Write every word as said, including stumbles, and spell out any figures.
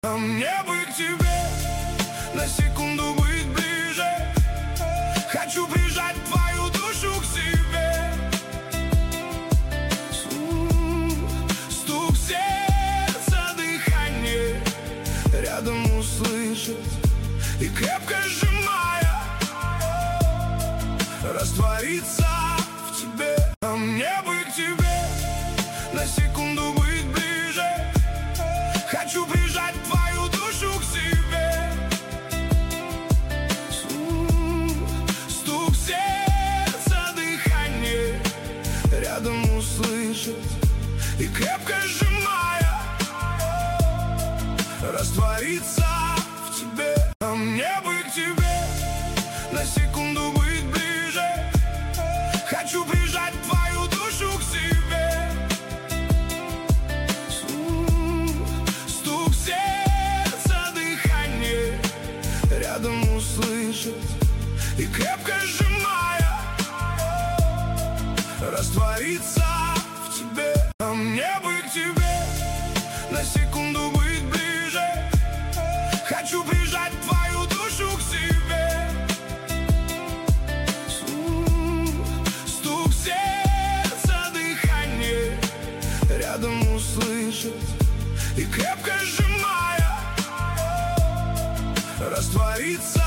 А мне бы к тебе на секунду быть ближе. Хочу прижать твою душу к себе. Стук сердца, дыхание рядом услышать и крепко сжимая раствориться в тебе. А мне бы к тебе на секунду быть ближе. Хочу прижать твою душу к себе. Стук сердца, дыхание рядом услышать и крепко сжимая раствориться в тебе. А мне бы к тебе на секунду быть ближе. Хочу прижать твою душу к себе. Стук сердца, дыхание рядом услышать и крепко сжимая раствориться в тебе. А мне бы к тебе на секунду быть ближе. Хочу прижать твою душу к себе. Стук сердца, дыхание рядом услышать и крепко сжимая раствориться